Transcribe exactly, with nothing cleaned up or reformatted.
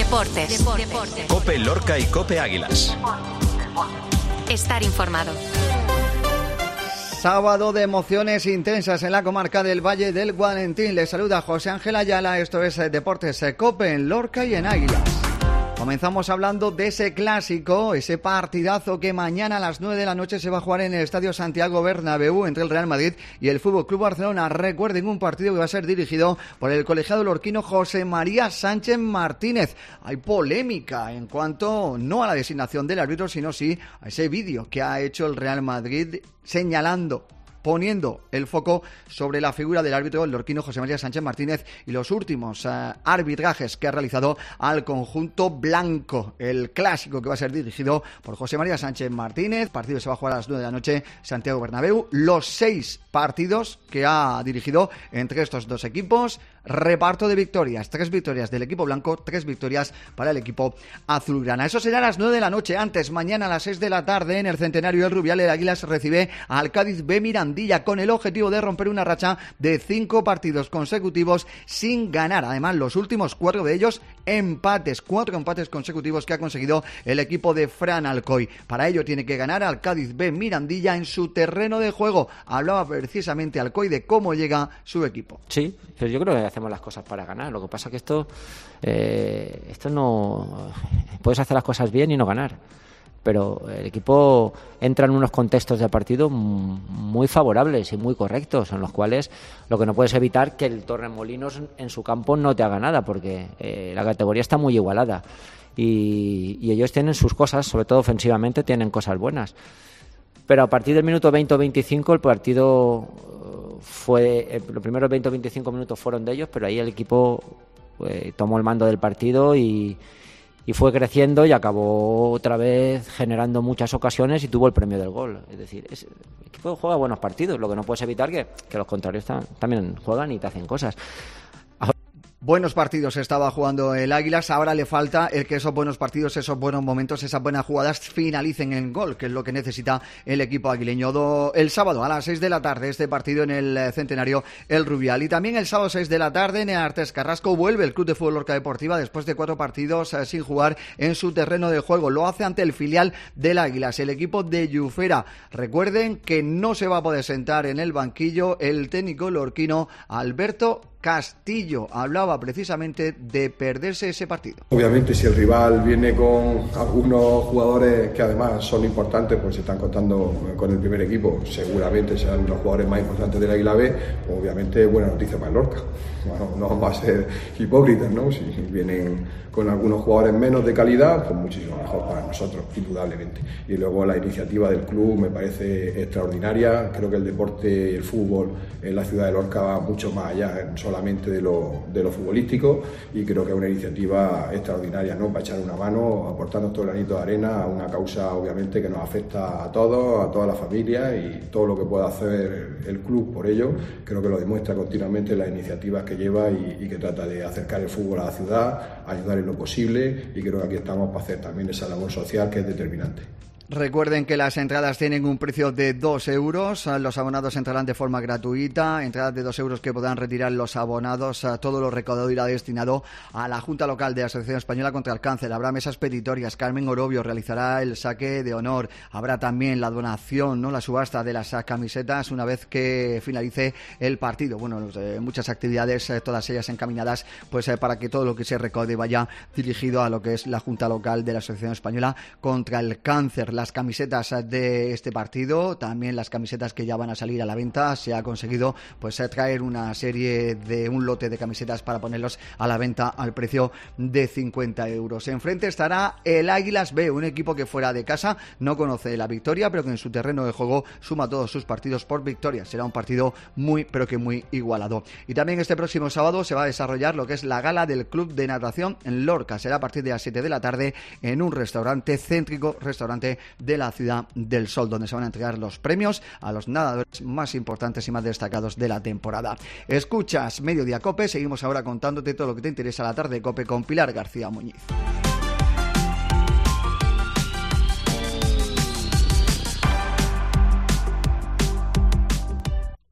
Deportes. Deportes. COPE Lorca y COPE Águilas. Estar informado. Sábado de emociones intensas en la comarca del Valle del Gualentín. Les saluda José Ángel Ayala. Esto es Deportes COPE en Lorca y en Águilas. Comenzamos hablando de ese clásico, ese partidazo que mañana a las nueve de la noche se va a jugar en el Estadio Santiago Bernabéu entre el Real Madrid y el Fútbol Club Barcelona. Recuerden, un partido que va a ser dirigido por el colegiado lorquino José María Sánchez Martínez. Hay polémica en cuanto no a la designación del árbitro, sino sí a ese vídeo que ha hecho el Real Madrid señalando, poniendo el foco sobre la figura del árbitro, el lorquino José María Sánchez Martínez, y los últimos uh, arbitrajes que ha realizado al conjunto blanco. El clásico que va a ser dirigido por José María Sánchez Martínez, partido que se va a jugar a las nueve de la noche, Santiago Bernabéu. Los seis partidos que ha dirigido entre estos dos equipos, reparto de victorias, tres victorias del equipo blanco, tres victorias para el equipo azulgrana. Eso será a las nueve de la noche. Antes, mañana a las seis de la tarde, en el Centenario del Rubial, el Águilas recibe al Cádiz B Mirandilla, con el objetivo de romper una racha de cinco partidos consecutivos sin ganar. Además, los últimos cuatro de ellos empates, cuatro empates consecutivos que ha conseguido el equipo de Fran Alcoy. Para ello tiene que ganar al Cádiz B Mirandilla en su terreno de juego. Hablaba precisamente Alcoy de cómo llega su equipo. Sí, pero yo creo que hacemos las cosas para ganar. Lo que pasa es que esto, eh, esto no... Puedes hacer las cosas bien y no ganar. Pero el equipo entra en unos contextos de partido muy favorables y muy correctos, en los cuales lo que no puedes evitar que el Torremolinos en su campo no te haga nada, porque eh, la categoría está muy igualada y, y ellos tienen sus cosas, sobre todo ofensivamente tienen cosas buenas. Pero a partir del minuto veinte o veinticinco el partido fue, los primeros veinte o veinticinco minutos fueron de ellos, pero ahí el equipo eh, tomó el mando del partido y Y fue creciendo y acabó otra vez generando muchas ocasiones y tuvo el premio del gol. Es decir, es, el equipo juega buenos partidos, lo que no puedes evitar que, que los contrarios ta, también juegan y te hacen cosas. Buenos partidos estaba jugando el Águilas, ahora le falta el que esos buenos partidos, esos buenos momentos, esas buenas jugadas finalicen en gol, que es lo que necesita el equipo aguileño. Do, el sábado a las seis de la tarde este partido en el Centenario El Rubial, y también el sábado seis de la tarde en el Artes Carrasco vuelve el Club de Fútbol Lorca Deportiva después de cuatro partidos eh, sin jugar en su terreno de juego. Lo hace ante el filial del Águilas, el equipo de Llufera. Recuerden que no se va a poder sentar en el banquillo el técnico lorquino Alberto Castillo. Hablaba precisamente de perderse ese partido. Obviamente, si el rival viene con algunos jugadores que además son importantes, pues se están contando con el primer equipo, seguramente serán los jugadores más importantes del Águila B, obviamente buena noticia para el Lorca. Bueno, no vamos a ser hipócritas, ¿no? Si vienen con algunos jugadores menos de calidad, pues muchísimo mejor para nosotros, indudablemente. Y luego la iniciativa del club me parece extraordinaria. Creo que el deporte y el fútbol en la ciudad de Lorca va mucho más allá solamente de lo, de lo futbolístico, y creo que es una iniciativa extraordinaria, ¿no? Para echar una mano, aportando todo el granito de arena a una causa obviamente que nos afecta a todos, a toda la familia, y todo lo que pueda hacer el club por ello, creo que lo demuestra continuamente las iniciativas que lleva y, y que trata de acercar el fútbol a la ciudad, ayudar en lo posible, y creo que aquí estamos para hacer también esa labor social que es determinante. Recuerden que las entradas tienen un precio de dos euros, los abonados entrarán de forma gratuita, entradas de dos euros que podrán retirar los abonados. Todo lo recaudado irá destinado a la Junta Local de la Asociación Española contra el Cáncer. Habrá mesas petitorias, Carmen Orobio realizará el saque de honor, habrá también la donación, ¿no?, la subasta de las camisetas una vez que finalice el partido. Bueno, eh, muchas actividades, eh, todas ellas encaminadas pues eh, para que todo lo que se recaude vaya dirigido a lo que es la Junta Local de la Asociación Española contra el Cáncer. Las camisetas de este partido, también las camisetas que ya van a salir a la venta, se ha conseguido pues traer una serie de un lote de camisetas para ponerlos a la venta al precio de cincuenta euros. Enfrente estará el Águilas B, un equipo que fuera de casa no conoce la victoria, pero que en su terreno de juego suma todos sus partidos por victoria. Será un partido muy, pero que muy igualado. Y también este próximo sábado se va a desarrollar lo que es la gala del Club de Natación en Lorca. Será a partir de las siete de la tarde en un restaurante céntrico, restaurante de la Ciudad del Sol, donde se van a entregar los premios a los nadadores más importantes y más destacados de la temporada. Escuchas Mediodía COPE, seguimos ahora contándote todo lo que te interesa a la tarde COPE con Pilar García Muñiz.